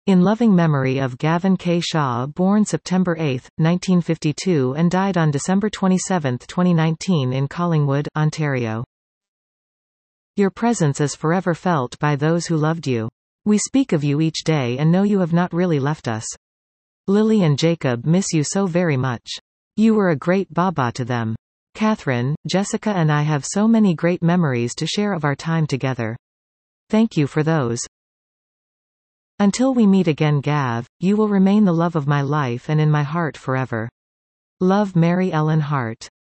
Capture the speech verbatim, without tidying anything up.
In loving memory of Gavin K. Shaw, born September eighth, nineteen fifty-two and died on December twenty-seventh, twenty nineteen in Collingwood, Ontario. Your presence is forever felt by those who loved you. We speak of you each day and know you have not really left us. Lily and Jacob miss you so very much. You were a great Baba to them. Catherine, Jessica and I have so many great memories to share of our time together. Thank you for those. Until we meet again, Gav, you will remain the love of my life and in my heart forever. Love, Mary Ellen Hart.